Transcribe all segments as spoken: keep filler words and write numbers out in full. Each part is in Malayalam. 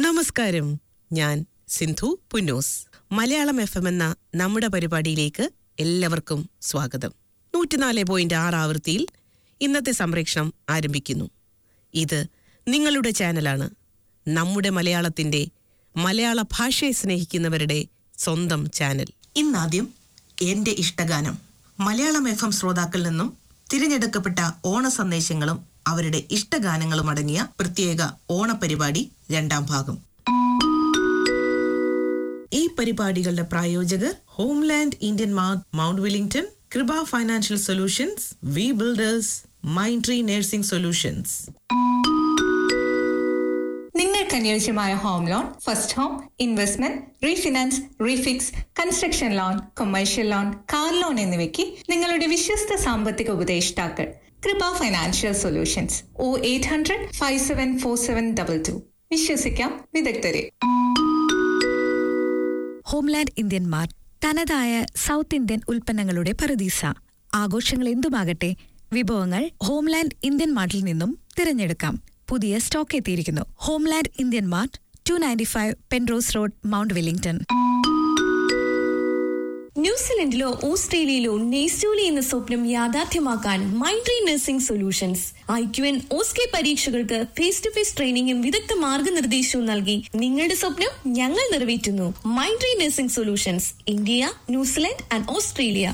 നമസ്കാരം, ഞാൻ സിന്ധു പുന്നൂസ്. മലയാളം എഫ് എം എന്ന നമ്മുടെ പരിപാടിയിലേക്ക് എല്ലാവർക്കും സ്വാഗതം. നൂറ്റിനാല് പോയിന്റ് ആറ് ആവൃത്തിയിൽ ഇന്നത്തെ സംപ്രേക്ഷണം ആരംഭിക്കുന്നു. ഇത് നിങ്ങളുടെ ചാനലാണ്. നമ്മുടെ മലയാളത്തിന്റെ മലയാള ഭാഷയെ സ്നേഹിക്കുന്നവരുടെ സ്വന്തം ചാനൽ. ഇന്നാദ്യം എന്റെ ഇഷ്ടഗാനം. മലയാളം എഫ് എം ശ്രോതാക്കളിൽ നിന്നും തിരഞ്ഞെടുക്കപ്പെട്ട ഓണ സന്ദേശങ്ങളും അവരുടെ ഇഷ്ടഗാനങ്ങളും അടങ്ങിയ പ്രത്യേക ഓണപരിപാടി രണ്ടാം ഭാഗം. ഈ പരിപാടികളുടെ പ്രായോജകർ homeland Indian mart, mount Wellington, Kripa financial solutions, V builders, mind tree nursing solutions. നിങ്ങൾക്ക് അനുയോജ്യമായ home loan, first home, investment, refinance, refix, construction loan, commercial loan, car loan എന്നിവയ്ക്ക് നിങ്ങളുടെ വിശ്വസ്ത സാമ്പത്തിക ഉപദേഷ്ടാക്കൾ Kripa financial solutions. O eight hundred five seven four seven double two. വിശ്വസിക്കാം വിദഗ്ധരെ. ഹോംലാൻഡ് ഇന്ത്യൻ മാർട്ട്, തനതായ സൗത്ത് ഇന്ത്യൻ ഉൽപ്പന്നങ്ങളുടെ പറുദീസ. ആഘോഷങ്ങൾ എന്തുമാകട്ടെ, വിഭവങ്ങൾ ഹോംലാൻഡ് ഇന്ത്യൻ മാർട്ടിൽ നിന്നും തിരഞ്ഞെടുക്കാം. പുതിയ സ്റ്റോക്ക് എത്തിയിരിക്കുന്നു. Homeland Indian mart, two ninety five Penrose road, mount Wellington. ന്യൂസിലൻഡിലോ ഓസ്ട്രേലിയയിലോ നെയ്സ്റ്റോലി എന്ന സ്വപ്നം യാഥാർത്ഥ്യമാക്കാൻ mind tree nursing solutions I Q N OSCE പരീക്ഷകൾക്ക് ഫേസ് ടു ഫേസ് ട്രെയിനിങ്ങും വിദഗ്ധ മാർഗനിർദ്ദേശവും നൽകി നിങ്ങളുടെ സ്വപ്നം ഞങ്ങൾ നിറവേറ്റുന്നു. Mind tree nursing solutions, India, New Zealand and Australia.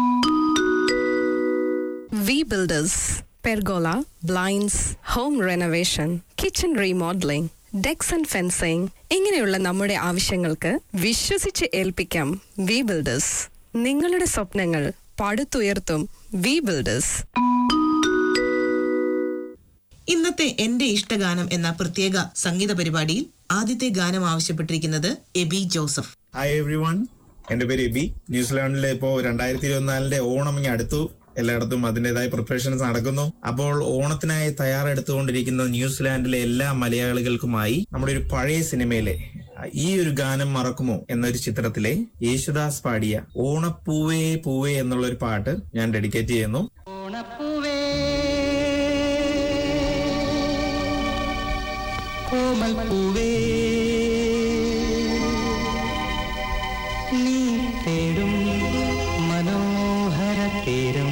V builders, pergola, blinds, home renovation, kitchen remodelling, decks and fencing, ഇങ്ങനെയുള്ള നമ്മുടെ ആവശ്യങ്ങൾക്ക് വിശ്വസിച്ച് ഏൽപ്പിക്കാം വി ബിൽഡേഴ്സ്. നിങ്ങളുടെ സ്വപ്നങ്ങൾ പടുത്തുയർത്തും വി ബിൽഡേഴ്സ്. ഇന്നത്തെ എന്റെ ഇഷ്ടഗാനം എന്ന പ്രത്യേക സംഗീത പരിപാടിയിൽ ആദ്യത്തെ ഗാനം ആവശ്യപ്പെട്ടിരിക്കുന്നത് Abi Joseph. Hi everyone, എന്റെ പേര് എബി. ന്യൂസിലാൻഡിലെ ഇപ്പോ രണ്ടായിരത്തി ഇരുപത്തിനാലിന്റെ ഓണം ഇങ്ങനെ അടുത്തു. എല്ലായിടത്തും അതിൻ്റെതായ പ്രിപ്പറേഷൻസ് നടക്കുന്നു. അപ്പോൾ ഓണത്തിനായി തയ്യാറെടുത്തുകൊണ്ടിരിക്കുന്ന ന്യൂസിലാൻഡിലെ എല്ലാ മലയാളികൾക്കുമായി നമ്മുടെ ഒരു പഴയ സിനിമയിലെ ഈ ഒരു ഗാനം മറക്കുമോ എന്നൊരു ചിത്രത്തിലെ യേശുദാസ് പാടിയ ഓണപ്പൂവേ പൂവേ എന്നുള്ള ഒരു പാട്ട് ഞാൻ ഡെഡിക്കേറ്റ് ചെയ്യുന്നു. ഓണപ്പൂവേ കോമൽപ്പൂവേ നീ തേടും മനോഹര തീരം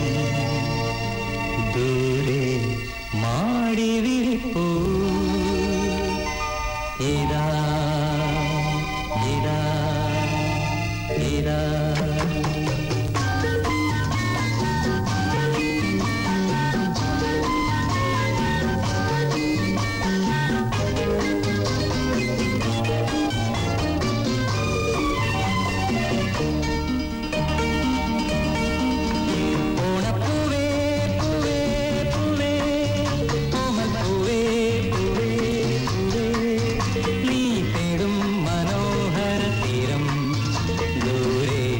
ദൂരെ മാടി വിളിപ്പൂ ഇതാ ഇതാ ഇതാ. മനോഹര തീരം ദൂരെ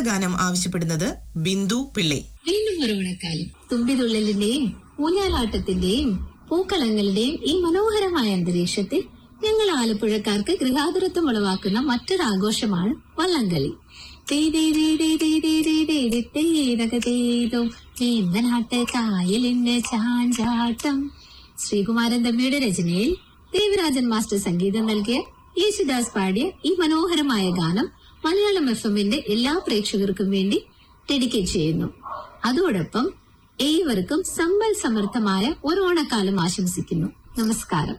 ഗാനം ആവശ്യപ്പെടുന്നത് ബിന്ദു പിള്ളെ. വീണ്ടും ഒരു ഓണക്കാലം, തുമ്പിതുള്ളലിന്റെയും ഊഞ്ഞാലാട്ടത്തിന്റെയും പൂക്കളങ്ങളുടെയും ഈ മനോഹരമായ അന്തരീക്ഷത്തിൽ ഞങ്ങൾ ആലപ്പുഴക്കാർക്ക് ഗൃഹാതുരത്വം ഉളവാക്കുന്ന മറ്റൊരാഘോഷമാണ് വള്ളംകളി. കായലിന്റെ ചാഞ്ചാട്ടം. ശ്രീകുമാരൻ തമ്മിയുടെ രചനയിൽ ദേവരാജൻ മാസ്റ്റർ സംഗീതം നൽകിയ യേശുദാസ് പാടിയ ഈ മനോഹരമായ ഗാനം മലയാളം എഫ് എമ്മിന്റെ എല്ലാ പ്രേക്ഷകർക്കും വേണ്ടി ഡെഡിക്കേറ്റ് ചെയ്യുന്നു. അതോടൊപ്പം ഏവർക്കും സമ്പൽ സമൃദ്ധമായ ഒരു ഓണക്കാലം ആശംസിക്കുന്നു. നമസ്കാരം.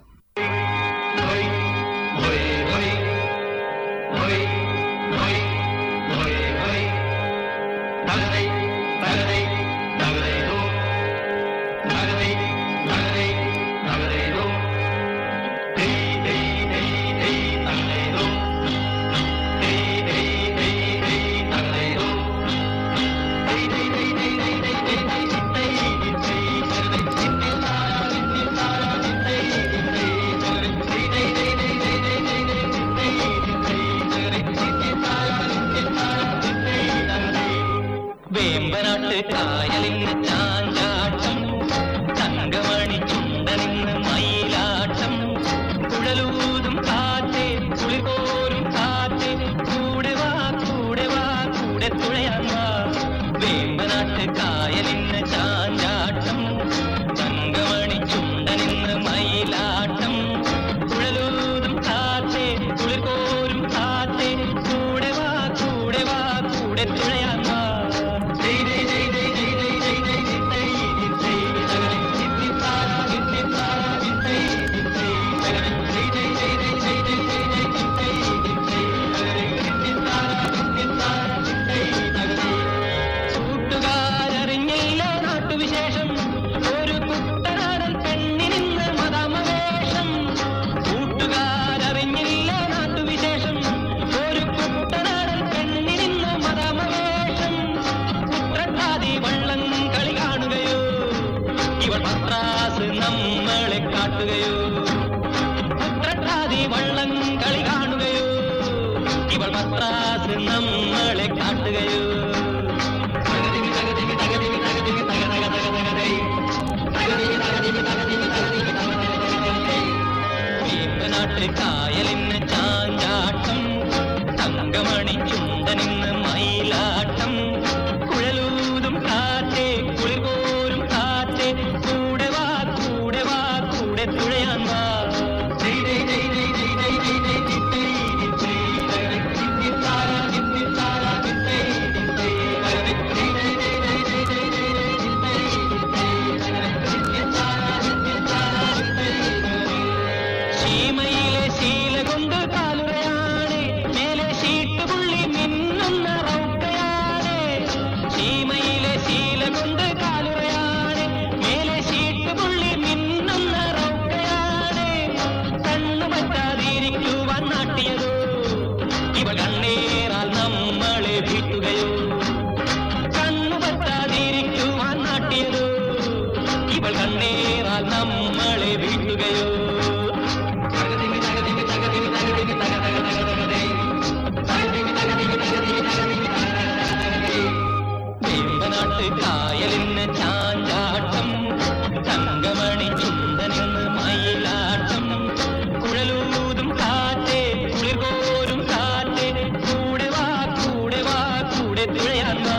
കായലിന് ചാഞ്ചാട്ടം, തങ്കമണി ചുണ്ടനിന്ന് മയിലാട്ടം, കുഴലൂതും കാറ്റേ കുളിപോരും കാറ്റേ, കൂടെ വാ കൂടെ വാ കൂടെ തുഴയാൻ വാ. വേമ്പനാട്ട് കായലിന് ചാഞ്ചാട്ടം, തങ്കമണി ചുണ്ടനിന്ന് മയിലാട്ടം, കുഴലൂതും കാറ്റേ കുളിപോരും കാറ്റേ, കൂടെ വാ കൂടെ വാ കൂടെ തുഴയാൻ വാ. നമ്മളെ കാട്ടുകയോ പുത്രട്ടാതി വള്ളം കളി കാണുകയോ, ഇവൾ മദ്രാസ് നമ്മളെ കാട്ടുകയോ. വേമ്പനാട്ട് കായലിന് ചാഞ്ചാട്ടം, തങ്കമണി ചുണ്ടനിന്ന് മയിലാട്ടം, കുഴലൂതും കാറ്റേ കുളിപോരും കാറ്റേ, കൂടെ വാ കൂടെ വാ കൂടെ തുഴയാൻ വാ. ശീമയിലെ ശീല കൊണ്ട് കാലുറയാണ്, മേലെ ഷീട്ടുപുള്ളി മിന്നുന്ന റൗക്കയാണ്. ശീമയിലെ ശീല കൊണ്ട് കാലുറയാണ്, മേലെ ഷീട്ടുപുള്ളി മിന്നുന്ന റൗക്കയാണ്. കണ്ണു പറ്റാതിരിക്കുവാൻ നാട്ടിയതോ, ഇവൾ കണ്ണേറാൽ നമ്മളെ വീട്ടുകയോ. കണ്ണു പറ്റാതിരിക്കുവാൻ നാട്ടിയതോ, ഇവൾ കണ്ണേറാൽ നമ്മളെ വീട്ടുകയോ. വേമ്പനാട്ട് കായലിന് ചാഞ്ചാട്ടം, തങ്കമണി ചുണ്ടനിന്ന് മയിലാട്ടം, കുഴലൂതും കാറ്റേ കുളിർകോരും കാറ്റേ, കൂടെ വാ കൂടെ വാ കൂടെ തുഴയാൻ വാ.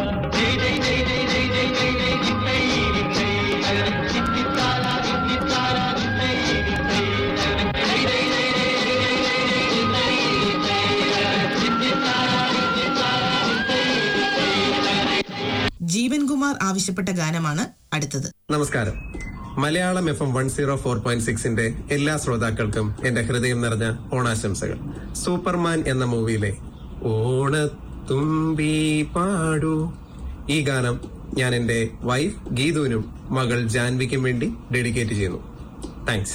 ജീവൻകുമാർ ആവശ്യപ്പെട്ട ഗാനമാണ് അടുത്തത്. നമസ്കാരം. Malayalam F M one zero four point സിക്സിന്റെ എല്ലാ ശ്രോതാക്കൾക്കും എന്റെ ഹൃദയം നിറഞ്ഞ ഓണാശംസകൾ. സൂപ്പർമാൻ എന്ന മൂവിയിലെ ഓണത്തുമ്പി പാടൂ ഈ ഗാനം ഞാൻ എന്റെ വൈഫ് ഗീതുവിനും മകൾ ജാൻവിക്കും വേണ്ടി ഡെഡിക്കേറ്റ് ചെയ്യുന്നു. താങ്ക്സ്.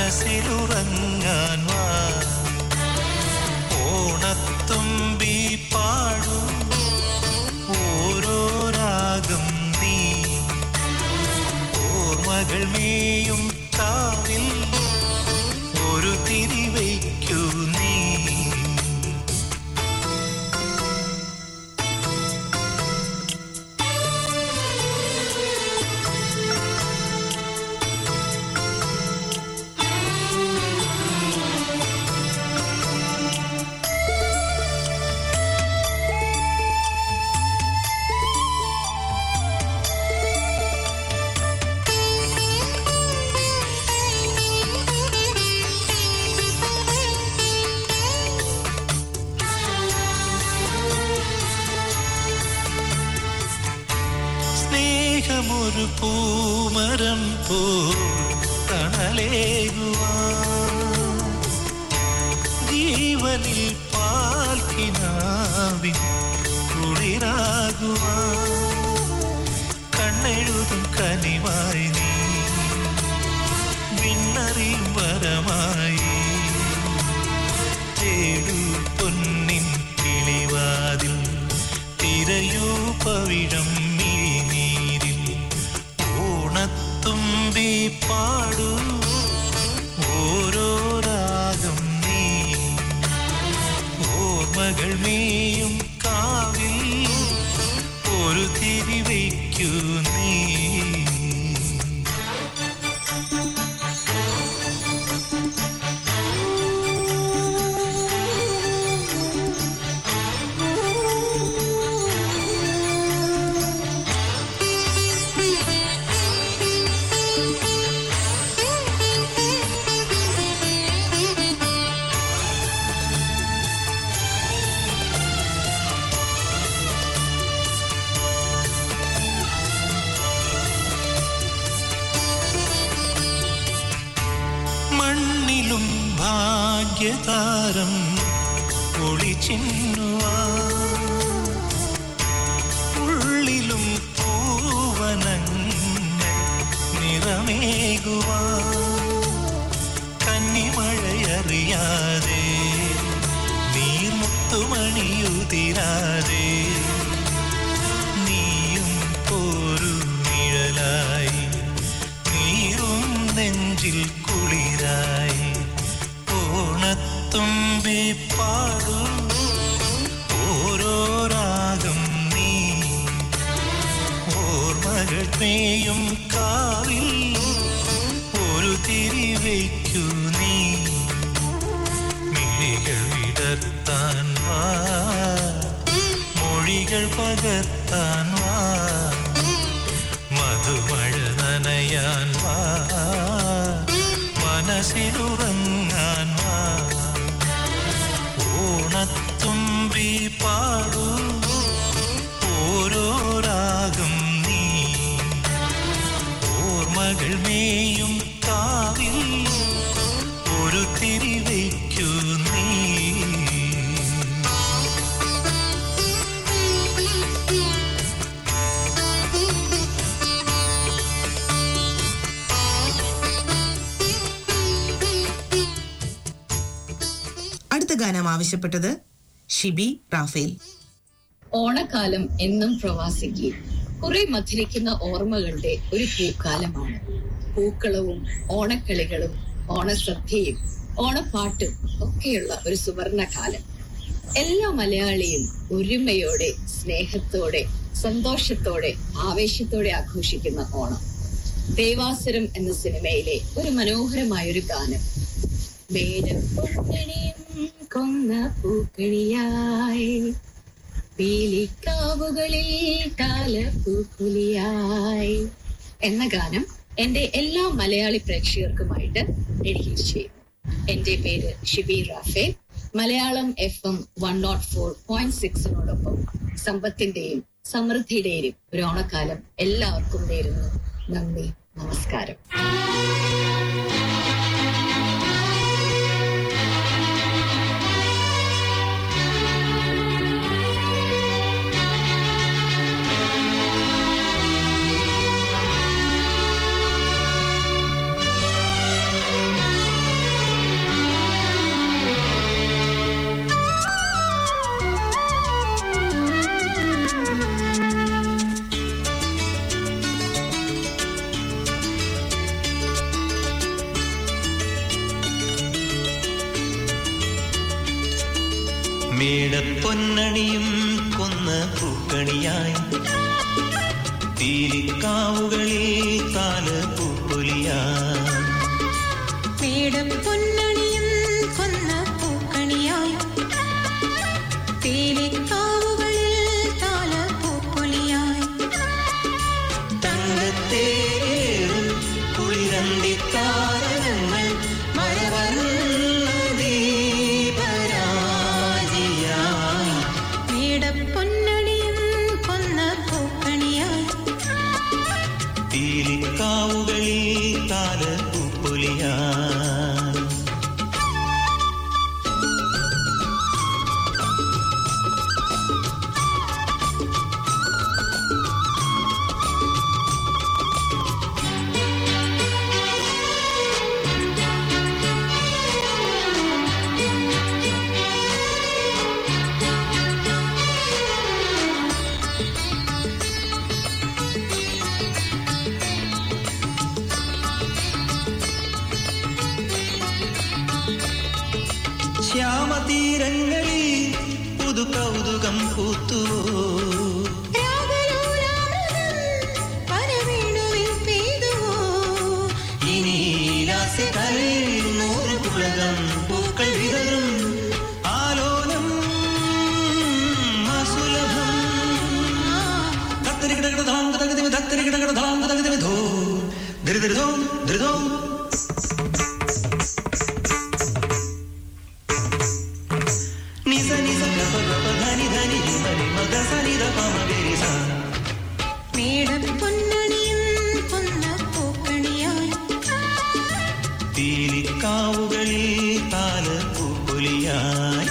മനസ്സിലുറങ്ങാൻ വാ, ഓണത്തുമ്പി പാടും ഓരോ രാഗം നീ, ഓർമ്മകൾ മേയും കാവിൽ ഒരു തിരി വയ്ക്കൂ നീ. ഒരു പൂമരം പോ തണലേകുവാൻ, ജീവനിൽ പാൽക്കിനാവിൻ കുളിരാകുവാൻ, കണ്ണെഴുതും കനിവായി നീ വിണ്ണറിയും വരമായി, തേടൂ പൊന്നിൻ കിളിവാതിൽ, തിരയൂ പവിഴം മിഴിനീരിൽ, ഓണത്തുമ്പി പാടൂ ഓരോ രാഗം നീ, ഓർമ്മകൾ മേയും കാവിൽ ഒരു തിരി വയ്ക്കൂ നീ. മണ്ണിലും ഭാഗ്യതാരം ഒളിച്ചിന്നുവാൻ, ഉള്ളിലും പൂവനങ്ങൾ നിറമേകുവാൻ, കന്നിമഴയറിയാതെ നീർമുത്തുമണിയുതിരാതെ നീയും ഒരു നിഴലായി, നീറും നെഞ്ചിൽ കുളിരായി, ഓണത്തുമ്പി പാടൂ ഓരോ രാഗം നീ, ഓർമ്മകൾ മേയും കാവിൽ ഒരു തിരി വയ്ക്കൂ നീ. മിഴികൾ വിടർത്താൻ വാ, മൊഴികൾ പകർത്താൻ വാ, മധുമഴ നനയാൻ വാ, മനസ്സിലുറങ്ങാൻ വാ, ഓണത്തുമ്പി പാടൂ ഓരോ രാഗം നീ, ഓർമ്മകൾ മേയും കാവിൽ ഒരു തിരി വയ്ക്കൂ നീ. അടുത്ത ഗാനം ആവശ്യപ്പെട്ടത് ഷിബി റാഫേൽ. ഓണക്കാലം എന്നും പ്രവാസിക്ക് കുറെ മധുരിക്കുന്ന ഓർമ്മകളുടെ ഒരു പൂക്കാലമാണ്. പൂക്കളവും ഓണക്കളികളും ഓണസദ്യയും ഓണപ്പാട്ടും ഒക്കെയുള്ള ഒരു സുവർണ കാലം. എല്ലാ മലയാളിയും ഒരുമയോടെ, സ്നേഹത്തോടെ, സന്തോഷത്തോടെ, ആവേശത്തോടെ ആഘോഷിക്കുന്ന ഓണം. ദേവാസുരം എന്ന സിനിമയിലെ ഒരു മനോഹരമായൊരു ഗാനം. കൊന്ന പൂക്കളിയായി പീലിക്കാവുകളിൽ കാലപ്പൂക്കുലിയായി എന്ന ഗാനം എന്റെ എല്ലാ മലയാളി പ്രേക്ഷകർക്കുമായിട്ട് ഡെഡിക്കേറ്റ് ചെയ്യും. എന്റെ പേര് Shibi Raphael. Malayalam F M one nought four point സിക്സിനോടൊപ്പം സമ്പത്തിന്റെയും സമൃദ്ധിയുടെയും ഒരു ഓണക്കാലം എല്ലാവർക്കും നേരുന്നു. നന്ദി, നമസ്കാരം. മേടപ്പൊന്നണിയും കൊന്ന പൂക്കണിയായി തീരിക്കാവുകളിൽ താല പൂപ്പൊലിയായി മേടപ്പൊന്നണിയും കൊന്ന പൂക്കണിയായി തീരിക്കാവുകളിൽ താല പൂപ്പൊലിയായി തങ്കത്തേറും കുളിരന്തിത്താരങ്ങൾ മരവർണ്ണ ദീപരാജിയായി മേടപ്പൊന്നണിയും കൊന്ന പൂക്കണിയായി തീരിക്കാവുകളിൽ താല പൂപ്പൊലിയായി ശ്യാമതീരങ്ങളിൽ പുതു കൗതുകം പൂത്തു ഇനി നൂറ് കുളകം പൂക്കൾ വിതറും ആലോലം അസുലഭം ദത്തരികിടകിടധാം ദത്തരികിട ദത്തരികിടകിടധാം ദത്തരികിടധോ ധൃധൃധോ ധൃധോ മേടപ്പൊന്നണിയും കൊന്ന പൂക്കണിയായി തീരിക്കാവുകളിൽ താല പൂപ്പൊലിയായി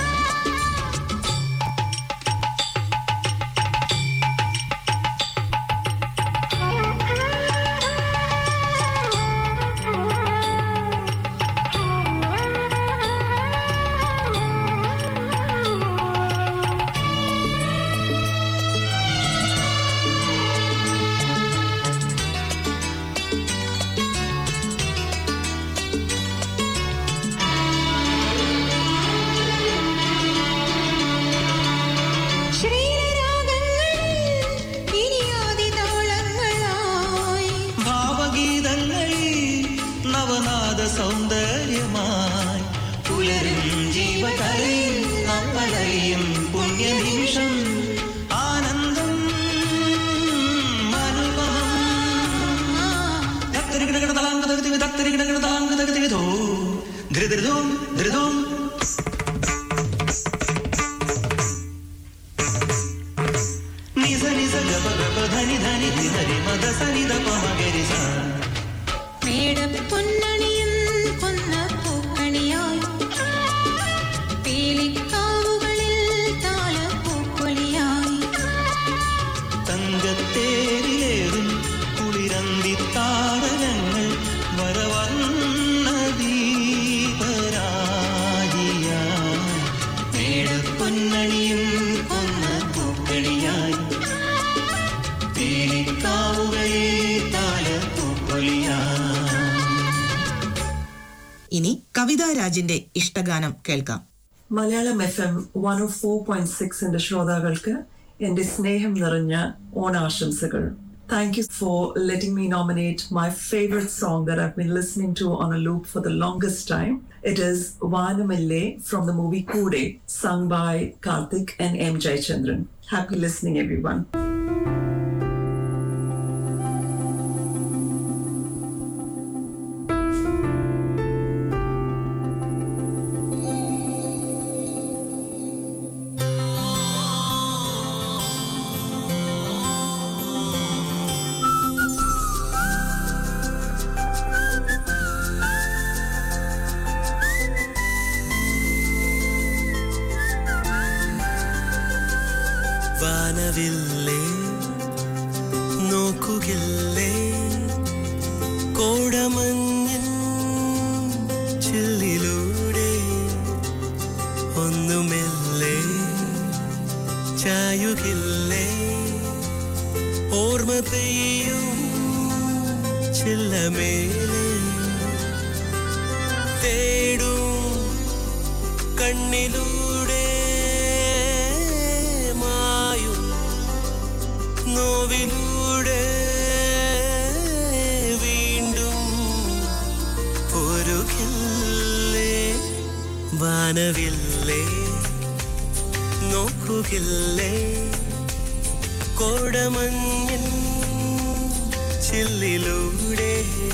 സൗന്ദര്യമായി പുലരും ജീവകലയിൽ നമ്മളെയും പുണ്യനിമിഷം ആനന്ദം ധൃതൃതോം ധൃതോം നിസ നിസ ഗപ ഗപ ധനി ധനി ധരി മദ സനി ദ പ മഗരി സ മേടപ്പൊന്നണിയും കൊന്ന പൂക്കണിയായി പീലിക്കാവുകളിൽ താല പൂപ്പൊലിയായി തങ്കത്തേരിലേറും കുളിരന്തിത്താരങ്ങൾ വരവർണ്ണ ദീപരാജിയായി മേടപ്പൊന്നണിയും കൊന്ന പൂക്കണിയായി പീലിക്കാവുകളിൽ താല പൂപ്പൊലിയായി. ഇനി കവിതാ രാജിന്റെ ഇഷ്ടഗാനം കേൾക്കാം. Malayalam F M one O four point സിക്സിന്റെ ശ്രോതാക്കൾക്ക് എന്റെ സ്നേഹം നിറഞ്ഞ ഓണാശംസകൾ. Thank you for letting me nominate my favorite song that I've been listening to on a loop for the longest time. It is Vaanamille from the movie Kude, sung by Karthik and M. Jayachandran. Happy listening, everyone. വാനവില്ലേ നോക്കുകില്ലേ കോടമഞ്ഞിൻ ചില്ലിലൂടെ ഒന്നുമില്ലേ ചായുകില്ലേ ഓർമ്മ പെയ്യും ചില്ലമേലെ തേടും കണ്ണിലൂടെ നോവിലൂടെ വീണ്ടും പൊരുകില്ലേ വാനവില്ലേ നോക്കുകില്ലേ കോടമഞ്ഞിൻ ചില്ലിലൂടെ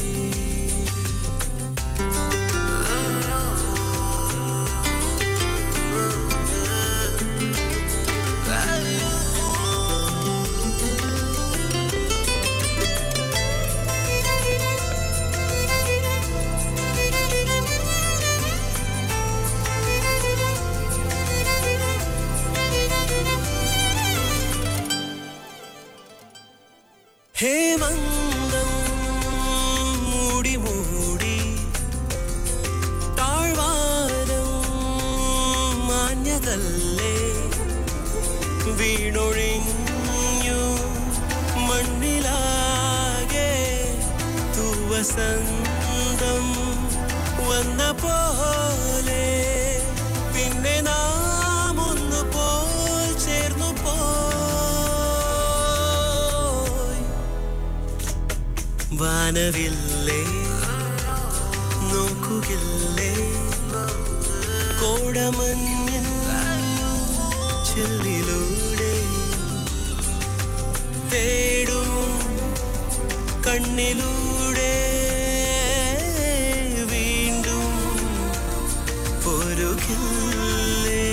ഹേമന്തം മൂടി മൂടി താഴ്വാരം മാഞ്ഞതല്ലേ വീണൊഴിഞ്ഞു മണ്ണിലാകെ തൂവസന്തം വന്ന പോലെ പിന്നെ നാം ഒന്നു പോൽ ചേർന്നു പോ വാനവില്ലേ നോക്കുകില്ലേ കോടമഞ്ഞിൻ ചില്ലിലൂടെ തേടും കണ്ണിലൂടെ വീണ്ടും പൊരുകില്ലേ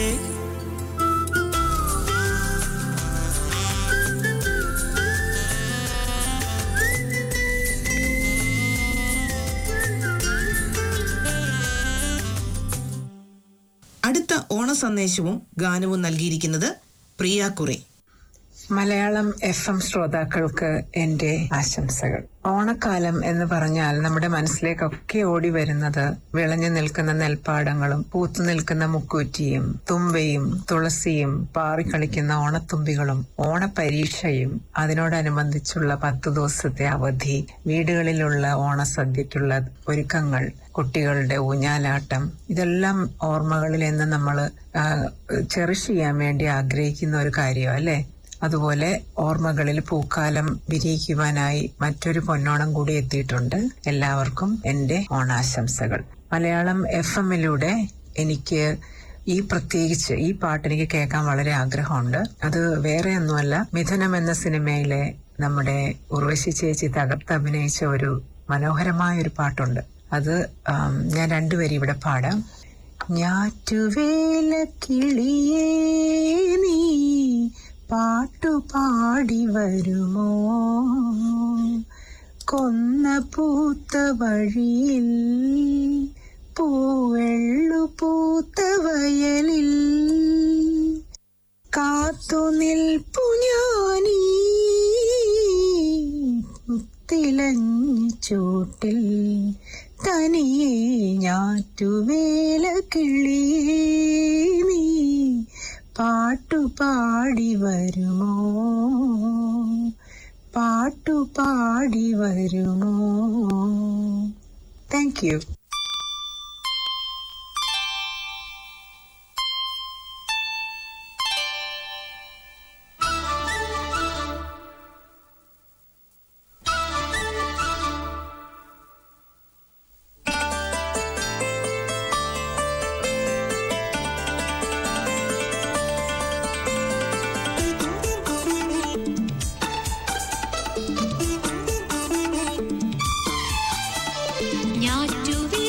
അടുത്ത ഓണ സന്ദേശവും ഗാനവും നൽകിയിരിക്കുന്നത് പ്രിയ കുറെ. മലയാളം എഫ് എം ശ്രോതാക്കൾക്ക് എൻ്റെ ആശംസകൾ. ഓണക്കാലം എന്ന് പറഞ്ഞാൽ നമ്മുടെ മനസ്സിലേക്കൊക്കെ ഓടി വരുന്നത് വിളഞ്ഞു നിൽക്കുന്ന നെൽപ്പാടങ്ങളും പൂത്തു നിൽക്കുന്ന മുക്കൂറ്റിയും തുമ്പയും തുളസിയും പാറിക്കളിക്കുന്ന ഓണത്തുമ്പികളും ഓണപരീക്ഷയും അതിനോടനുബന്ധിച്ചുള്ള പത്തു ദിവസത്തെ അവധി, വീടുകളിലുള്ള ഓണസദ്യക്കുള്ള ഒരുക്കങ്ങൾ, കുട്ടികളുടെ ഊഞ്ഞാലാട്ടം, ഇതെല്ലാം ഓർമ്മകളിൽ നിന്ന് നമ്മൾ ചെറിഷ് ചെയ്യാൻ വേണ്ടി ആഗ്രഹിക്കുന്ന ഒരു കാര്യം അല്ലേ. അതുപോലെ ഓർമ്മകളിൽ പൂക്കാലം വിരിയിക്കുവാനായി മറ്റൊരു പൊന്നോണം കൂടി എത്തിയിട്ടുണ്ട്. എല്ലാവർക്കും എൻ്റെ ഓണാശംസകൾ. മലയാളം എഫ് എമ്മിലൂടെ എനിക്ക് ഈ പ്രത്യേകിച്ച് ഈ പാട്ട് എനിക്ക് കേൾക്കാൻ വളരെ ആഗ്രഹമുണ്ട്. അത് വേറെ ഒന്നുമല്ല, മിഥുനം എന്ന സിനിമയിലെ നമ്മുടെ ഉർവശി ചേച്ചി തകർത്ത് അഭിനയിച്ച ഒരു മനോഹരമായ ഒരു പാട്ടുണ്ട്. അത് ഞാൻ രണ്ടുപേരും ഇവിടെ പാടാം. ഞാറ്റുവേല കിളിയേ നീ പാട്ടുപാടി വരുമോ, കൊന്ന പൂത്ത വഴിയിൽ പൂവെള്ളു പൂത്ത വയലിൽ കാത്തു നിൽപ്പു ഞാനീ തിളഞ്ഞ ചൂട്ടിൽ തനിയെ ഞാറ്റുവേല കിളിയേ നീ പാട്ടുപാടി വരുമോ, പാട്ടുപാടി വരുമോ. Thank you. ഞാറ്റുവേ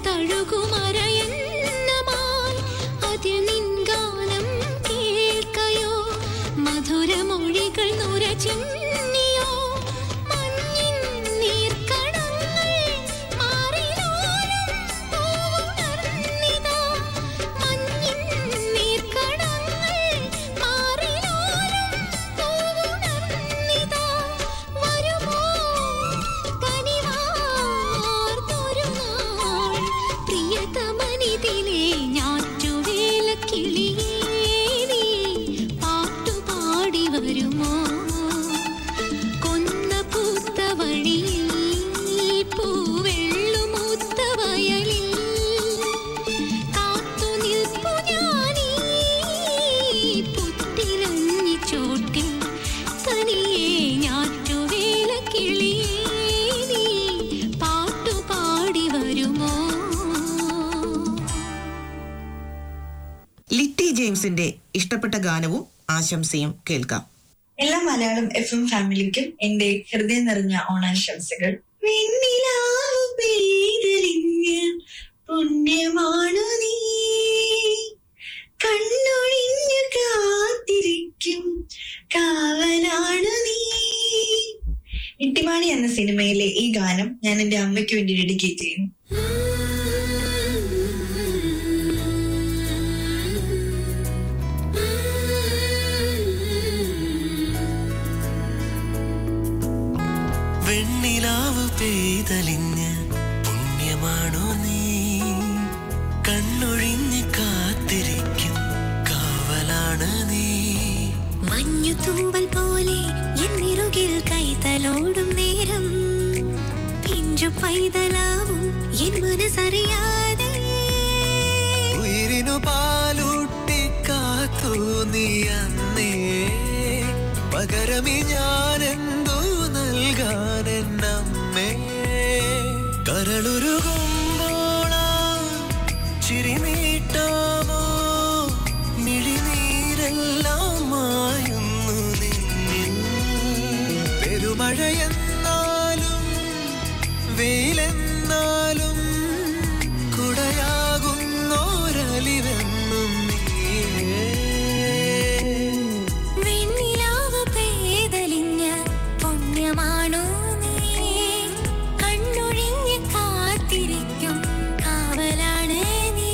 തഴുകുമറയെന്നമായി അതിൽ നിൻഗാനം കേൾക്കയോ മധുരമൊഴികൾ നുരചിന്നിയോ മഞ്ഞിൻ നീർക്കണങ്ങൾ മാറിലോലം പൂവുണർന്നിതാ മഞ്ഞിൻ നീർക്കണങ്ങൾ മാറിലോലം പൂവുണർന്നിതാ വരുമോ കനിവാർന്നൊരു നാൾ പ്രിയതമനിതിലേ ഞാറ്റുവേല കിളിയേ നീ പാട്ടുപാടി വരുമോ കൊന്ന പൂത്ത വഴിയിൽ പൂവെള്ളുമൂത്ത വയലിൽ കാത്തു നിൽപ്പു ഞാനീ പുത്തിലഞ്ഞി ചോട്ടിൽ തനിയേ ഞാറ്റുവേല കിളിയേ നീ പാട്ടുപാടി വരുമോ. ലിറ്റി ജെയിംസിന്റെ ഇഷ്ടപ്പെട്ട ഗാനവും ആശംസയും കേൾക്കാം. എല്ലാ മലയാളം എഫ് എം ഫാമിലിക്കും എന്റെ ഹൃദയം നിറഞ്ഞ ഓണാശംസകൾ. വെണ്ണിലാവു പെയ്തെറിഞ്ഞ് പുണ്യമാണു നീ കണ്ണൊഴിഞ്ഞു കാത്തിരിക്കും കാവലാണു നീ. ഇട്ടിമാണി എന്ന സിനിമയിലെ ഈ ഗാനം ഞാൻ എന്റെ അമ്മയ്ക്ക് വേണ്ടി ഡെഡിക്കേറ്റ് ചെയ്യുന്നു. വെണ്ണിലാവ് പെയ്തലിഞ്ഞ് പുണ്യമാണോ നീ കണ്ണൊഴിഞ്ഞ് കാത്തിരിക്കും കാവലാണ് നീ. മഞ്ഞു തൂവൽ പോലെ എന്നിറുകിൽ കൈതലോടും നേരം പിഞ്ചു പൈതലാവും എൻ മനസ്സറിയാതെ ഉയിരിനു പാലൂട്ടി കാത്തു നീ അന്നേ പകരമി ഞാനെന്തോ നൽകാനെന്നമ്മേ. കരളുരുകുമ്പോളാ ചിരി നീട്ടാമോ മിഴിനീരെല്ലാം മായുന്നു നിന്നിൽ. പെരുമഴയെന്നാലും വെയിലെന്നാലും കുടയാകുന്നോരലിവെന്നും നീയേ. വെണ്ണിലാവ് പെയ്തലിഞ്ഞ പുണ്യമാണോ നീ കണ്ണൊഴിഞ്ഞ് കാത്തിരിക്കും കാവലാണ് നീ.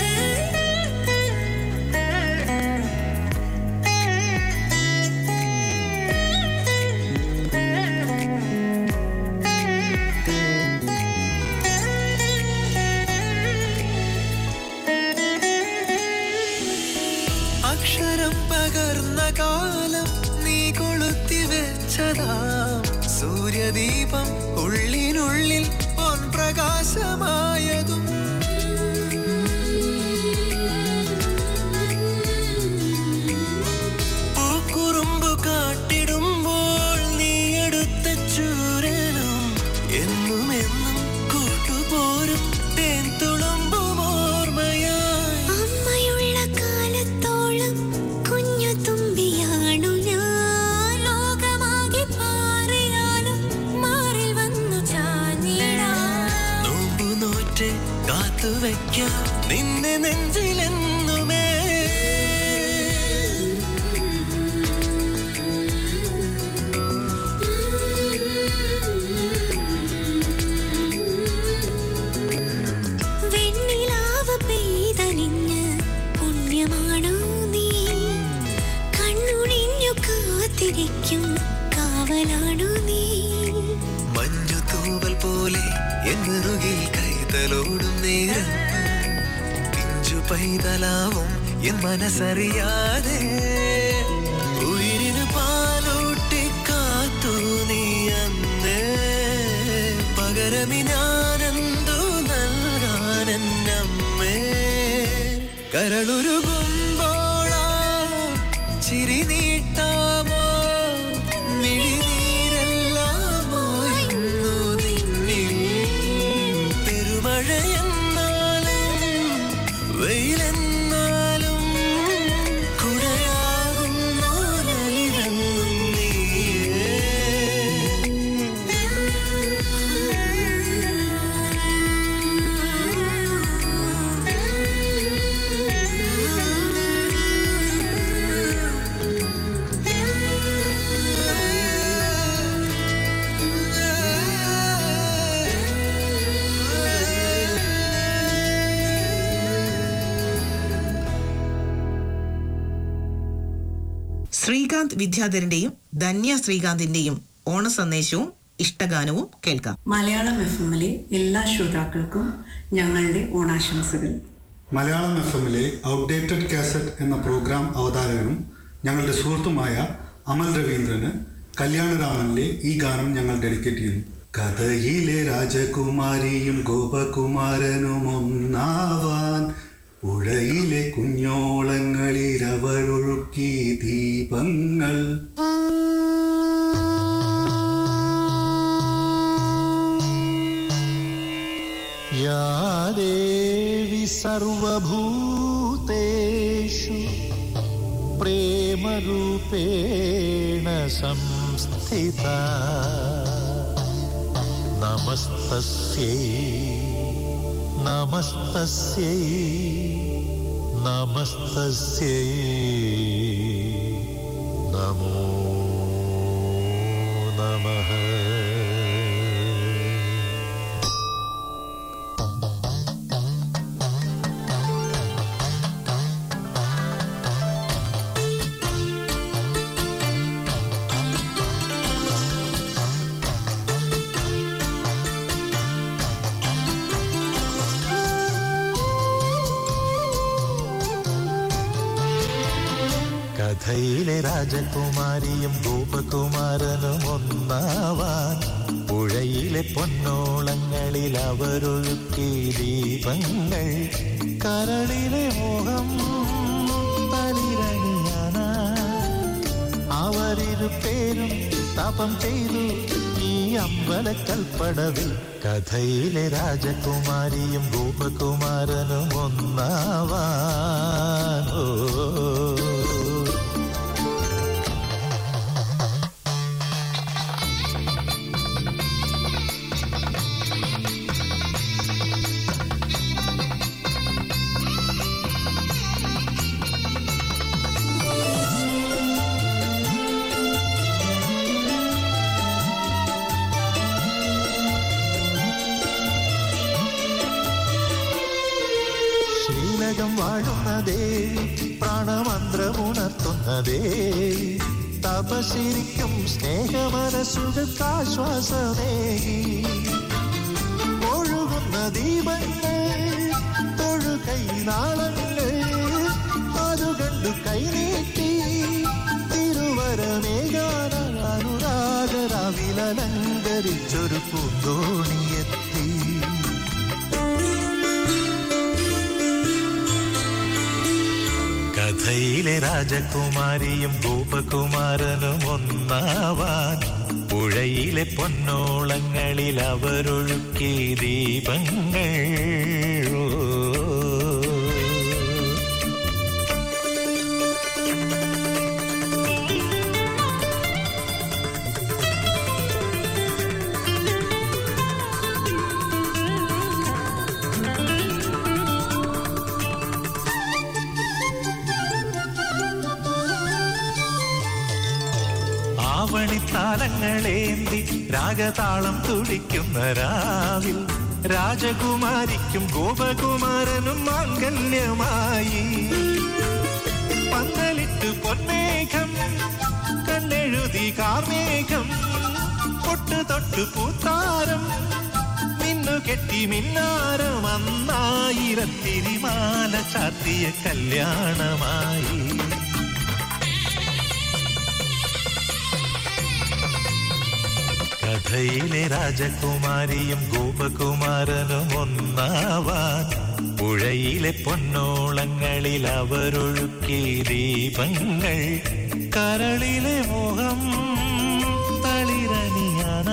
അക്ഷരം പകർന്ന കാലം നീ കൊളുത്തി വെച്ചതാം സൂര്യദീപം ഉള്ളിനുള്ളിൽ പൊൻപ്രകാശമായതും. പൂക്കുറുമ്പ് കാട്ടിടുമ്പോൾ നീ എടുത്ത ചൂരനും എന്നും എന്നും കൂട്ടുപോരും തേൻ തുളുമ്പും ഓർമ്മയായി. അമ്മയുള്ള കാലത്തോളം കുഞ്ഞു തുമ്പിയാണു ഞാൻ ലോകമാകെ പാറിയാലും മാറിൽ വന്നു ചാഞ്ഞിടാം. നോമ്പു നോറ്റ് കാത്തുവയ്ക്കാം നിന്നെ നെഞ്ചിലെന്നുമേ. വെണ്ണിലാവ് പെയ്തലിഞ്ഞ് പുണ്യമാണോ നീ കണ്ണുണിഞ്ഞു കാത്തിരിക്കും കാവലാണു നീ. മഞ്ഞു തൂവൽ പോലെ എന്നുറുകിൽ കൈതലോടും നേരം പിഞ്ചു പൈതലാവും എൻ മനസ്സറിയാതെ ഉയിരിന് പാലൂട്ടി കാത്തു നീ അന്ന് പകരമി ഞാനെന്തോ നൽകാനെന്നമ്മേ. കരളുരുകുമ്പോളാ ചിരി നീട്ടാമോ മിഴിനീരെല്ലാം മായുന്നു നിന്നിൽ. പെരുമഴയെന്നാലും വെയിലെന്നാലും കുടയാകുന്നോരലിവെന്നും നീയേ. ശ്രീകാന്ത് വിദ്യാധരന്റെയും ധന്യ ശ്രീകാന്തിന്റെയും ഓണ സന്ദേശവും ഇഷ്ടഗാനവും കേൾക്കാം. മലയാളം എഫ് എമ്മിലെ എല്ലാ ശ്രോതാക്കൾക്കും ഞങ്ങളുടെ ഓണാശംസകൾ. മലയാളം എഫ് എമ്മിലെ ഔട്ട്ഡേറ്റഡ് കാസറ്റ് എന്ന പ്രോഗ്രാം അവതാരകനും ഞങ്ങളുടെ സുഹൃത്തുമായ അമൽ രവീന്ദ്രന് കല്യാണരാമനിലെ ഈ ഗാനം ഞങ്ങൾ ഡെഡിക്കേറ്റ് ചെയ്യുന്നു. കഥയിലെ രാജകുമാരിയും ഗോപകുമാരനും ഒന്നാവാൻ പുഴയിലെ കുഞ്ഞോളങ്ങളിൽ അവരൊഴുക്കി ദീപങ്ങൾ. യാ ദേവി സർവഭൂതേഷു പ്രേമരൂപേണ സംസ്ഥിതാ നമസ്തസ്യൈ നമസ്തസ്യൈ നമസ്തസ്യൈ നമോ നമഃ. കഥയിലെ രാജകുമാരിയും ഗോപകുമാരനും ഒന്നാവാൻ പുഴയിലെ പൊന്നോളങ്ങളിൽ അവരൊഴുക്കി ദീപങ്ങൾ. കരളിലെ മോഹം തളിരണിയാന അവരിരു പേരും തപം ചെയ്തു ഈ അമ്പലക്കൽപ്പടവിൽ. കഥയിലെ രാജകുമാരിയും ഗോപകുമാരനും ഒന്നാവാൻ. ഓ വാഴുന്ന ദേവി പ്രാണമന്ത്രമുണർത്തുന്ന ദേവി തപശിരിക്കും സ്നേഹമനസുഖാശ്വാസമേകി ഒഴുകുന്ന ദീപങ്ങൾ തൊഴുകൈ നാളങ്ങൾ അതു കണ്ടു കൈനീട്ടി തിരുവരമേകാന അനുരാഗരാവിലലങ്കരിച്ചൊരു പൂന്തോണിയെത്തി. കഥയിലെ രാജകുമാരിയും ഗോപകുമാരനും ഒന്നാവാൻ പുഴയിലെ പൊന്നോളങ്ങളിൽ അവരൊഴുക്കി ദീപങ്ങൾ. ആവണിത്താലങ്ങളേന്തി രാഗതാളം തുടിക്കുന്ന രാവിൽ രാജകുമാരിക്കും ഗോപകുമാരനും മാംഗല്യമായി പന്തലിട്ട് പൊന്മേഘം കണ്ണെഴുതി കാർമേഘം പൊട്ടു തൊട്ടു പൂത്താരം മിന്നു കെട്ടി മിന്നാരം അന്നായിരത്തിരിമാല ചാത്തിയ കല്യാണമായി. കഥയിലെ രാജകുമാരിയും ഗോപകുമാരനും ഒന്നാവാൻ പുഴയിലെ പൊന്നോളങ്ങളിൽ അവരൊഴുക്കി ദീപങ്ങൾ. കരളിലെ മോഹം തളിരണിയാന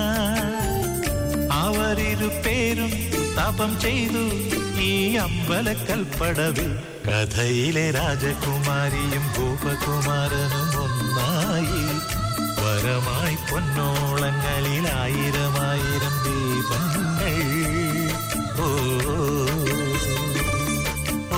അവരിരു പേരും തപം ചെയ്തു ഈ അമ്പലക്കൽപ്പടവിൽ. കഥയിലെ രാജകുമാരിയും ഗോപകുമാരനും ഒന്നായി വരമായി പൊന്നോളങ്ങളിൽ ആയിരമായിരം ദീപങ്ങൾ. ഓ ഓ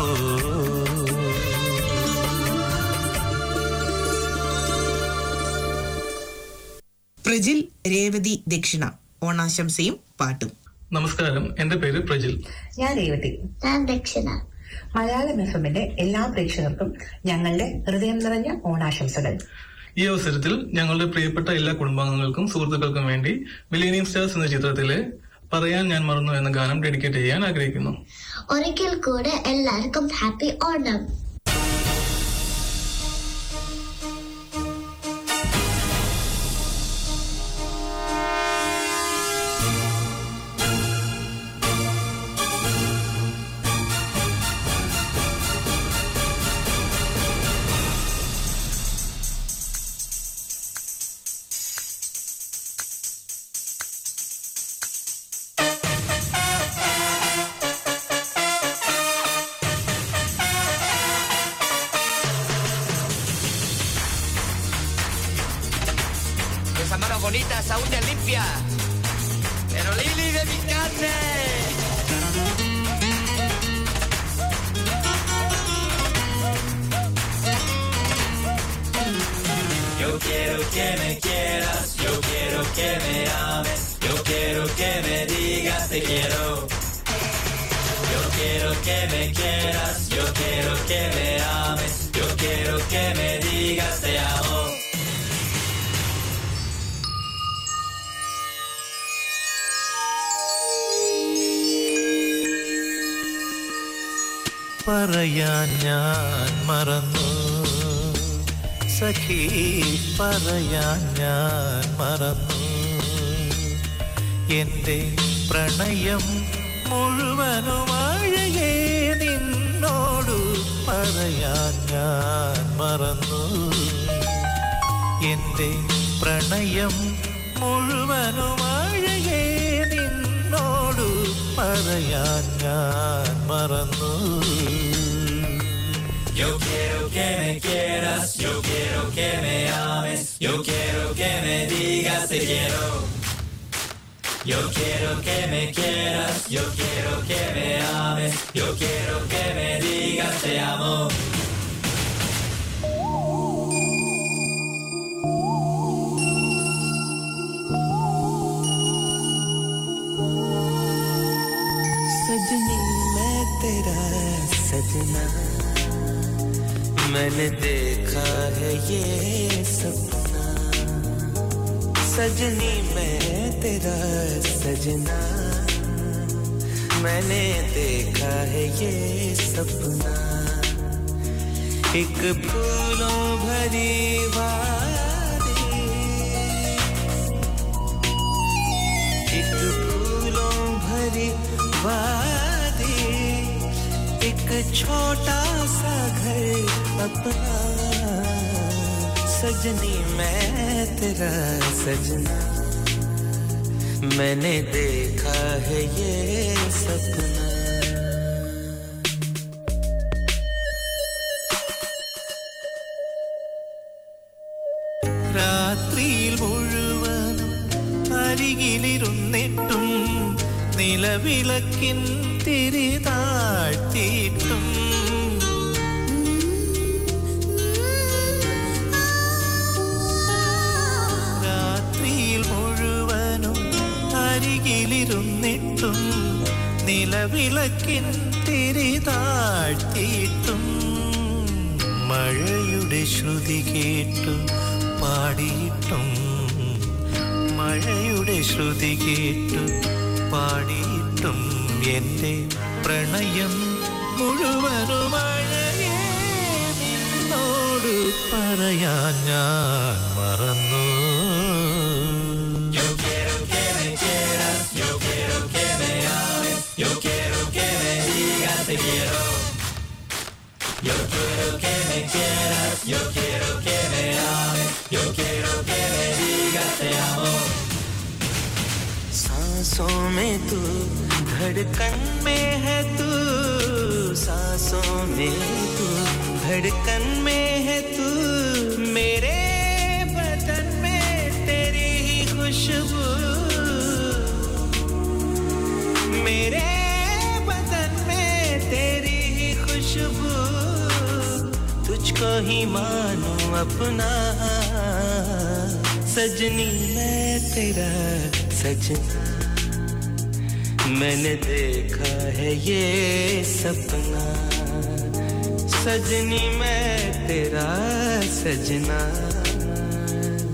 പ്രജിൽ, രേവതി, ദക്ഷിണ ഓണാശംസയും പാട്ടും. നമസ്കാരം, എന്റെ പേര് പ്രജിൽ. ഞാൻ രേവതി. ഞാൻ ദക്ഷിണ. മലയാളം എഫ് എമ്മിന്റെ എല്ലാ പ്രേക്ഷകർക്കും ഞങ്ങളുടെ ഹൃദയം നിറഞ്ഞ ഓണാശംസകൾ. ഈ അവസരത്തിൽ ഞങ്ങളുടെ പ്രിയപ്പെട്ട എല്ലാ കുടുംബാംഗങ്ങൾക്കും സുഹൃത്തുക്കൾക്കും വേണ്ടി മിലേനിയം സ്റ്റാർസ് എന്ന ചിത്രത്തിലെ പറയാൻ ഞാൻ മറന്നു എന്ന ഗാനം ഡെഡിക്കേറ്റ് ചെയ്യാൻ ആഗ്രഹിക്കുന്നു. ഒരിക്കൽ കൂടെ എല്ലാവർക്കും happy Onam. Esa mano bonita, esa uña limpia. Pero Lili de mi carne. Yo quiero que me quieras, yo quiero que me ames, yo quiero que me digas te quiero. Yo quiero que me quieras, yo quiero que me ames, yo quiero que me digas te amo. പറയാൻ ഞാൻ മറന്നു സഖി, പറയാൻ ഞാൻ മറന്നു എൻ്റെ പ്രണയം മുഴുവനുമാഴകെ നിന്നോടു പറയാൻ ഞാൻ മറന്നു. എൻ്റെ പ്രണയം മുഴുവനുമാഴകെ നിന്നോടു പറയാൻ ഞാൻ മറന്നു. Yo quiero que me quieras, yo quiero que me ames, yo quiero que me digas te quiero. Yo quiero que me quieras, yo quiero que me ames, yo quiero que me digas te amo. सजनी मैं तेरा सजना, मैंने देखा है ये सपना. सजनी मैं तेरा सजना, मैंने देखा है ये सपना. एक फूलों भरी वादी, एक फूलों भरी वादी, एक छोटा सा घर अपना. सजनी मैं तेरा सजना, मैंने देखा है ये सपना. രാത്രിയിൽ മുഴുവനും അരികിലിരുന്നിട്ടും നിലവിളക്കിൻ തിരി താഴ്ത്തിയിട്ടും രാത്രിയിൽ മുഴുവനും അരികിലിരുന്നിട്ടും നിലവിളക്കിൻ തിരി താഴ്ത്തിയിട്ടും മഴയുടെ ശ്രുതി കേട്ടു പാടിയിട്ടും മഴയുടെ ശ്രുതി കേട്ടു പാടിയിട്ടും എൻ്റെ പ്രണയം മുഴുവനും മഴയേ നിന്നോട് പറയാൻ ഞാൻ മറന്നു. Yo quiero que me quieras, yo quiero que me ames, yo quiero que me digas te quiero. Yo quiero que me quieras, yo quiero que me ames, yo quiero que me digas te amo. सांसों में तू, धड़कन में है तू, सांसों में तू, धड़कन में है तू, मेरे बदन में तेरी ही खुशबू, मेरे बदन में तेरी ही खुशबू, तुझको ही मानूं अपना. सजनी मैं तेरा सजना, मैंने देखा है ये सपना. सजनी मैं तेरा सजना,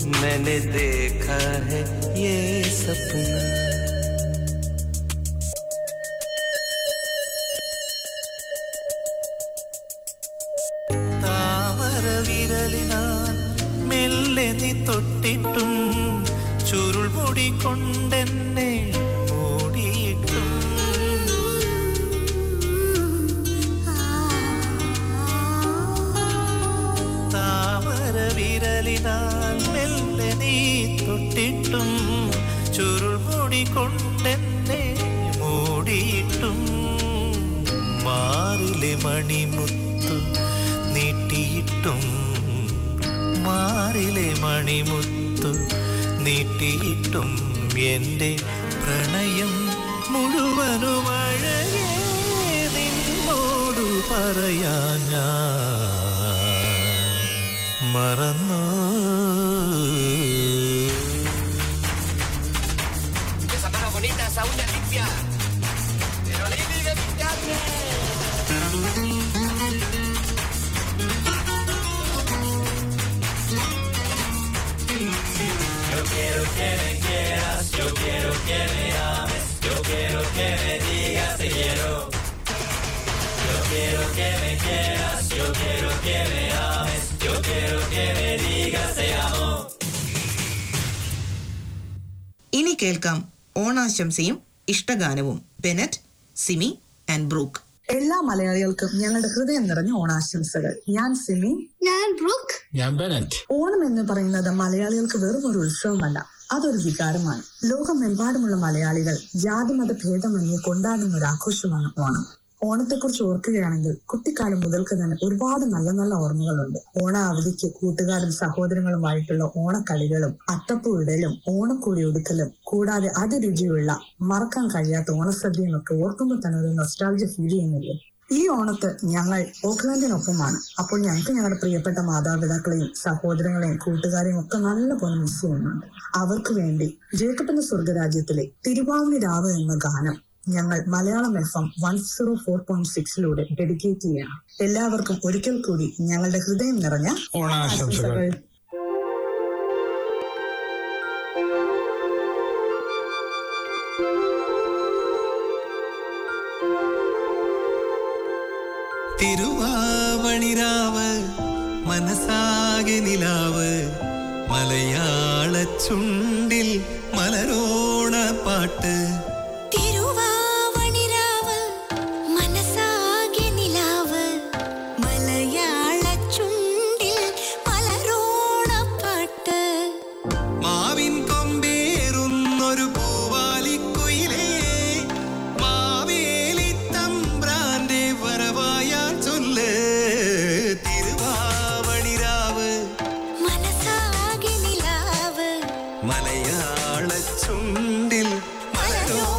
मैंने देखा है ये सपना. താമര വിരലിനാൽ മെല്ലെ നീ തൊട്ടിട്ടും ചുരുൾ മുടി കൊണ്ടെന്നെ മൂടിയിട്ടും താമര വിരലിനാൽ മെല്ലെ നീ തൊട്ടിട്ടും ചുരുൾ മുടി കൊണ്ടെന്നെ മൂടിയിട്ടും മാറിലെ മണിമുത്തു നീട്ടിയിട്ടും മാറിലെ മണിമുത്തു നീട്ടിയിട്ടും എൻ്റെ പ്രണയം മുഴുവനും അഴകേ നിന്നോടു പറയാൻ ഞാൻ മറന്നു. Yo quiero que me quieras, yo quiero que me ames, yo quiero que me digas te quiero. Yo quiero que me quieras, yo quiero que me ames, yo quiero que me digas te amo. ഇനി കേൾക്കാം ഓണാശംസയും ഇഷ്ടഗാനവും. Bennett, Simi and Brook. എല്ലാ മലയാളികൾക്കും ഞങ്ങളുടെ ഹൃദയം നിറഞ്ഞ ഓണാശംസകൾ. ഞാൻ സിമി. ഞാൻ ബ്രൂക്ക്. ഞാൻ ബെനറ്റ്. ഓണം എന്ന് പറയുന്നത് മലയാളികൾക്ക് വെറും ഒരു ഉത്സവമല്ല, അതൊരു വികാരമാണ്. ലോകമെമ്പാടുമുള്ള മലയാളികൾ ജാതിമത ഭേദമന്യേ കൊണ്ടാടുന്ന ഒരു ആഘോഷമാണ് ഓണം. ഓണത്തെക്കുറിച്ച് ഓർക്കുകയാണെങ്കിൽ കുട്ടിക്കാലം മുതൽക്ക് തന്നെ ഒരുപാട് നല്ല നല്ല ഓർമ്മകളുണ്ട്. ഓണ അവധിക്ക് കൂട്ടുകാരും സഹോദരങ്ങളുമായിട്ടുള്ള ഓണക്കളികളും അത്തപ്പൂ ഇടലും ഓണക്കൂടി ഒടുക്കലും കൂടാതെ അതിരുചിയുള്ള മറക്കാൻ കഴിയാത്ത ഓണസദ്യയും ഒക്കെ ഓർക്കുമ്പോൾ തന്നെ ഒരു നൊസ്റ്റാൾജിയ ഫീൽ ചെയ്യുന്നില്ലേ? ഈ ഓണത്ത് ഞങ്ങൾ ഓക്ലാൻഡിനൊപ്പമാണ്. അപ്പോൾ ഞങ്ങൾക്ക് ഞങ്ങളുടെ പ്രിയപ്പെട്ട മാതാപിതാക്കളെയും സഹോദരങ്ങളെയും കൂട്ടുകാരെയും ഒക്കെ നല്ല പോലെ മിസ് ചെയ്യുന്നുണ്ട്. അവർക്ക് വേണ്ടി ജേക്കബിന്റെ സ്വർഗരാജ്യത്തിലെ തിരുവാതിര രാവ് എന്ന ഗാനം ഞങ്ങൾ Malayalam F M one zero four point സിക്സിലൂടെ ഡെഡിക്കേറ്റ് ചെയ്യണം. എല്ലാവർക്കും ഒരിക്കൽ കൂടി ഞങ്ങളുടെ ഹൃദയം നിറഞ്ഞ ഓണാശംസകൾ. തിരുവാവണിരാവ് മനസാകെ നിലാവ് മലയാള ചുണ്ടിൽ മലരോണ പാട്ട്. മലയാള ചുണ്ടിൽ മലരോ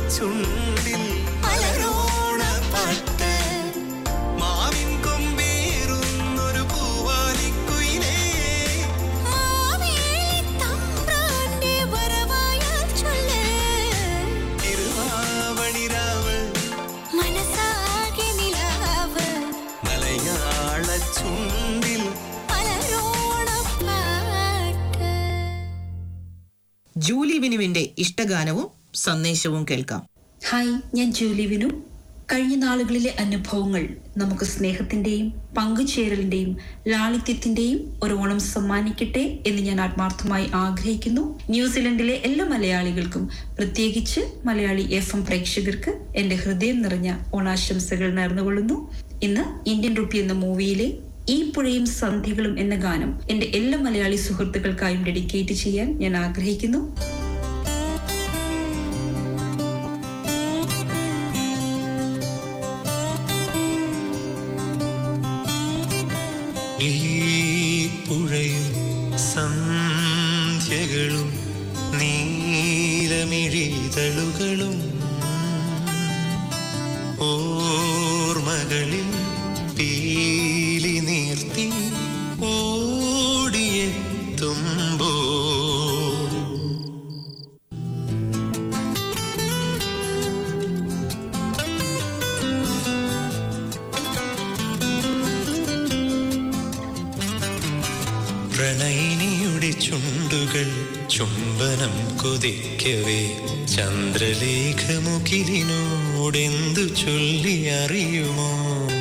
ചുണ്ടിൽ മലരോണ പാട്ട് മാവിൻ കൊമ്പേറുന്നൊരു പൂവാലിക്കുയിലേ തിരുവാവണിരാവ് മലയാള ചുണ്ടിൽ ജൂലി വിനുവിന്റെ ഇഷ്ടഗാനവും സന്ദേശവും കേൾക്കാം. ഹായ്, ഞാൻ ജൂലി വിനു. കഴിഞ്ഞ നാളുകളിലെ അനുഭവങ്ങൾ നമുക്ക് സ്നേഹത്തിന്റെയും പങ്കുചേരലിന്റെയും ലാളിത്യത്തിന്റെയും ഒരു ഓണം സമ്മാനിക്കട്ടെ എന്ന് ഞാൻ ആത്മാർത്ഥമായി ആഗ്രഹിക്കുന്നു. ന്യൂസിലൻഡിലെ എല്ലാ മലയാളികൾക്കും, പ്രത്യേകിച്ച് മലയാളി എഫ് എം പ്രേക്ഷകർക്ക് എന്റെ ഹൃദയം നിറഞ്ഞ ഓണാശംസകൾ നേർന്നുകൊള്ളുന്നു. ഇന്ന് ഇന്ത്യൻ റുപ്പി എന്ന മൂവിയിലെ ഈ പുഴയും സന്ധ്യകളും എന്ന ഗാനം എന്റെ എല്ലാ മലയാളി സുഹൃത്തുക്കൾക്കായും ഡെഡിക്കേറ്റ് ചെയ്യാൻ ഞാൻ ആഗ്രഹിക്കുന്നു. ഈ പുഴയും സന്ധ്യകളും നീലമിഴിതളുകളും ഓർമ്മകളിൽ പീലി നീർത്തി ഓടിയെത്തുമ്പോ പ്രണയിനിയുടെ ചുണ്ടുകൾ ചുംബനം കൊതിക്കവേ ചന്ദ്രലേഖമുഖിലിനോടെന്തു ചൊല്ലി അറിയുമോ?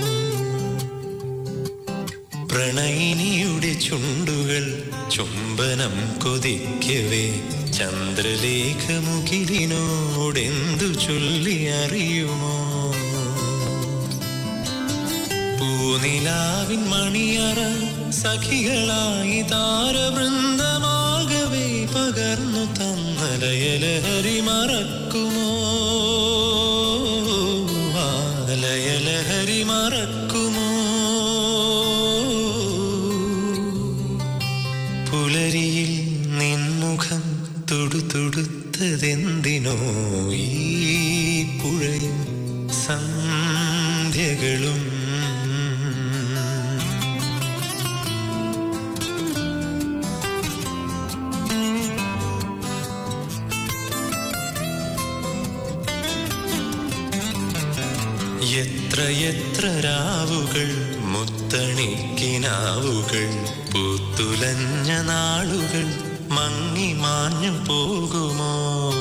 പ്രണയിനിയുടെ ചുണ്ടുകൾ ചുംബനം കൊതിക്കവേ ചന്ദ്രലേഖമുഖിലിനോടെന്തു ചൊല്ലി അറിയുമോ? പൂനിലാവിൻ മണിയറ സഖികളായി താരവൃന്ദമാകവേ പകർന്നു തന്നലയലഹരി മറക്കുമോ? ലയലഹരി മറക്കുമോ? പുലരിയിൽ നിൻമുഖം തുടുതുടുത്തതെന്തിനോ? ഈ പുഴയും സന്ധ്യകളും എത്ര എത്ര രാവുകൾ മുത്തണിക്കിനാവുകൾ പൂത്തുലഞ്ഞ നാളുകൾ മങ്ങി മാഞ്ഞു പോകുമോ?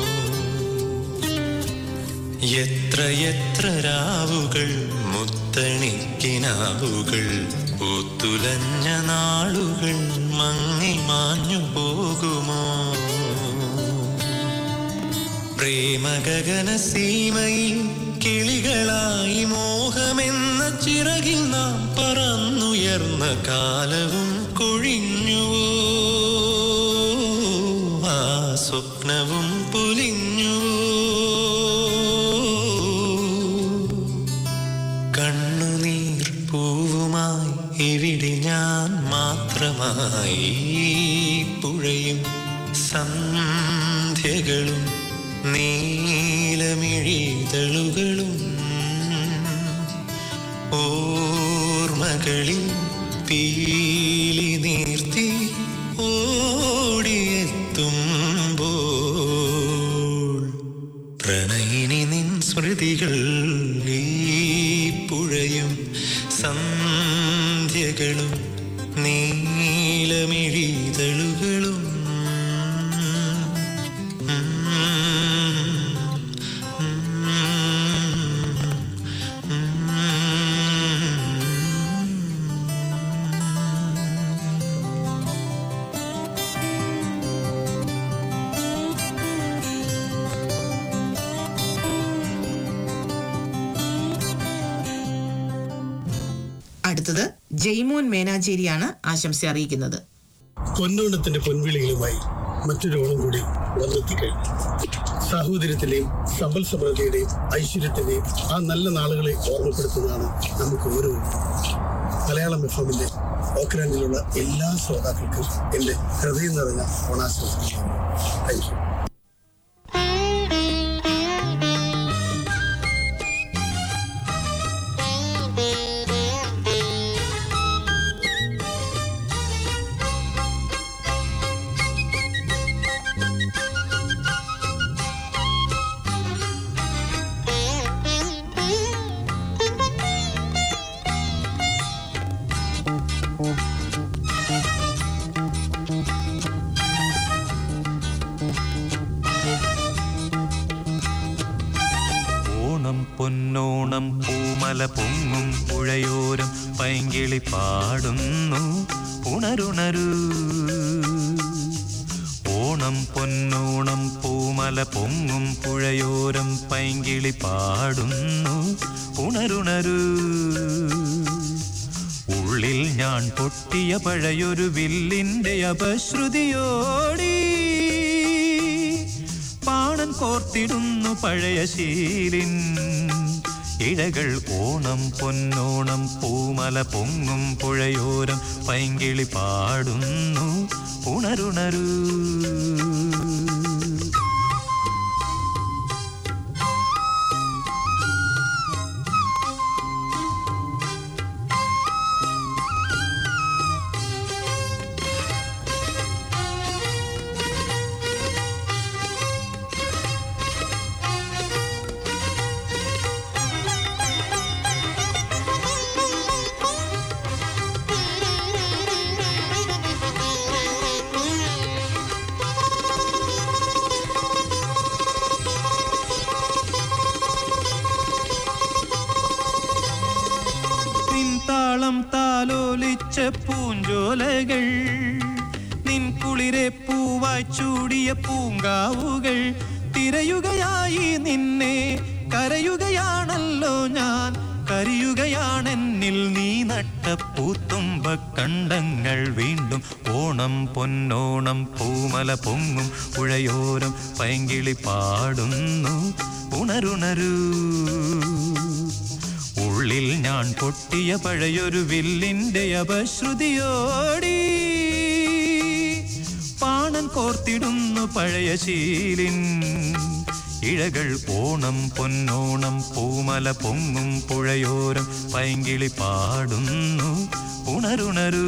എത്ര എത്ര രാവുകൾ മുത്തണിക്കിനാവുകൾ പൂത്തുലഞ്ഞ നാളുകൾ മങ്ങി മാഞ്ഞു പോകുമോ? പ്രേമഗഗന സീമയിൽ കിളികളായി മോഹമെന്ന ചിറകിൽ നാം പറന്നുയർന്ന കാലവും കൊഴിഞ്ഞുവോ? ആ സ്വപ്നവും പൊലിഞ്ഞുവോ? കണ്ണുനീർ പൂവുമായി ഇവിടെ ഞാൻ മാത്രമായി പുഴയും സന്ധ്യകളും നീലമിഴിതളുകളും ഓർമ്മകളിൽ പീലി നീർത്തി ഓടിയെത്തുമ്പോൾ പ്രണയിനി നിൻ സ്മൃതികൾ ഈ പുഴയും സന്ധ്യകളും നീലമിഴിതളുകളും അടുത്തത് ജയ്മോൻ മേനാചേരിയാണ് ആശംസ അറിയിക്കുന്നത്. പൊന്നോണത്തിന്റെ പൊൻവിളികളുമായി മറ്റൊരു ഓണം കൂടി വന്നെത്തിക്കഴിഞ്ഞു. സാഹോദര്യത്തിന്റെയും സമ്പൽ സമൃദ്ധിയുടെയും ഐശ്വര്യത്തിന്റെയും ആ നല്ല നാളുകളെ ഓർമ്മപ്പെടുത്തുന്നതാണ് നമുക്ക് ഓരോ മലയാളം എഫ് എമ്മിന്റെ ഓക്രാൻഡിലുള്ള എല്ലാ ശ്രോതാക്കൾക്കും എന്റെ ഹൃദയം നിറഞ്ഞ ഓണാശംസകൾ. Thank you. ഓണം പൊന്നോണം പൂമല പൊങ്ങും പുഴയോരം പൈങ്കിളി പാടുന്നു ഉണരുണരൂ. ഓണം പൊന്നോണം പൂമല പൊങ്ങും പുഴയോരം പൈങ്കിളി പാടുന്നു ഉണരുണരൂ. ഉള്ളിൽ ഞാൻ പൊട്ടിയ പഴയൊരു വില്ലിന്റെ അപശ്രുതിയോടി പാണൻ കോർത്തിടുന്നു പഴയ ശീലിൻ ഇഴകൾ. ഓണം പൊന്നോണം പൂമല പൊങ്ങും പുഴയോരം പൈങ്കിളി പാടുന്നു ഉണരുണരൂ. താളം താലോലിച്ച പൂഞ്ചോലകൾ നിൻ കുളിരെ പൂവായി ചൂടിയ പൂങ്കാവുകൾ തിരയുകയായി നിന്നെ കരയുകയാണല്ലോ ഞാൻ. കരിയുകയാണെന്നിൽ നീ നട്ട പൂത്തുമ്പ കണ്ടങ്ങൾ വീണ്ടും. ഓണം പൊന്നോണം പൂമല പൊങ്ങും പുഴയോരം പൈങ്കിളി പാടുന്നു ഉണരുണരൂ. ഉള്ളിൽ ഞാൻ പൊട്ടിയ പഴയൊരു വില്ലിന്റെ അപശ്രുതിയോടി പാണൻ കോർത്തിടുന്നു പഴയ ശീലിൻ ഇഴകൾ. ഓണം പൊന്നോണം പൂമല പൊങ്ങും പുഴയോരം പൈങ്കിളി പാടുന്നു ഉണരുണരൂ.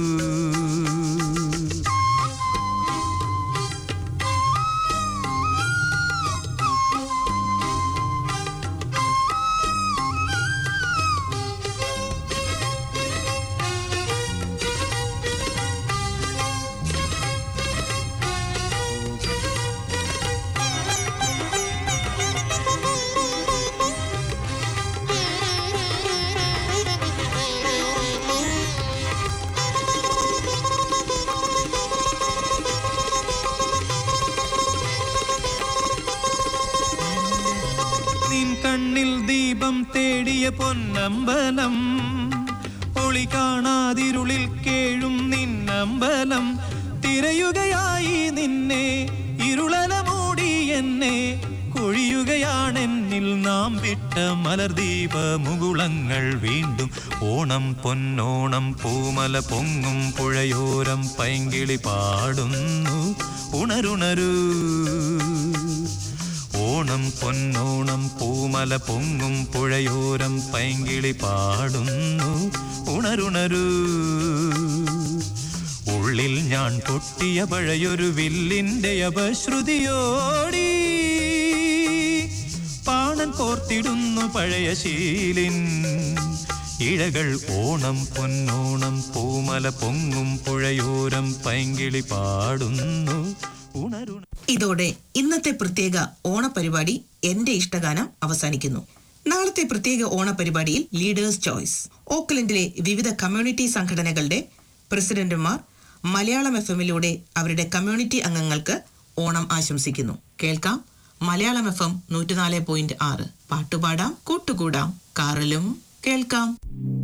കണ്ണിൽ ദീപം തേടിയ പൊന്നമ്പലം ഒളി കാണാതിരുളിൽ കേഴും നിന്നമ്പലം. തിരയുകയായി നിന്നെ ഇരുളല മൂടി എന്നെ കൊഴിയുകയാണെന്നിൽ നാം വിട്ട മലർദീപ മുകുളങ്ങൾ വീണ്ടും. ഓണം പൊന്നോണം പൂമല പൊങ്ങും പുഴയോരം പൈങ്കിളി പാടുന്നു ഉണരുണരൂ. ഓണം പൊന്നോണം പൂമല പൊങ്ങും പുഴയോരം പൈങ്കിളി പാടുന്നു ഉണരുണരൂ. ഉള്ളിൽ ഞാൻ പൊട്ടിയ പഴയൊരു വില്ലിന്റെ അപശ്രുതിയോടി പാണൻ കോർത്തിടുന്നു പഴയ ശീലിൻ ഇഴകൾ. ഓണം പൊന്നോണം പൂമല പൊങ്ങും പുഴയോരം പൈങ്കിളി പാടുന്നു ഉണരുണ. ഇതോടെ ഇന്നത്തെ പ്രത്യേക ഓണപരിപാടി എന്റെ ഇഷ്ടഗാനം അവസാനിക്കുന്നു. നാളത്തെ പ്രത്യേക ഓണപരിപാടിയിൽ ലീഡേഴ്സ് ചോയ്സ്, ഓക്ലൻഡിലെ വിവിധ കമ്മ്യൂണിറ്റി സംഘടനകളുടെ പ്രസിഡന്റുമാർ മലയാളം എഫ് എമ്മിലൂടെ അവരുടെ കമ്മ്യൂണിറ്റി അംഗങ്ങൾക്ക് ഓണം ആശംസിക്കുന്നു. കേൾക്കാം മലയാളം എഫ് എം നൂറ്റിനാല് പോയിന്റ് ആറ്. പാട്ടുപാടാം, കൂട്ടുകൂടാം, കാറിലും കേൾക്കാം.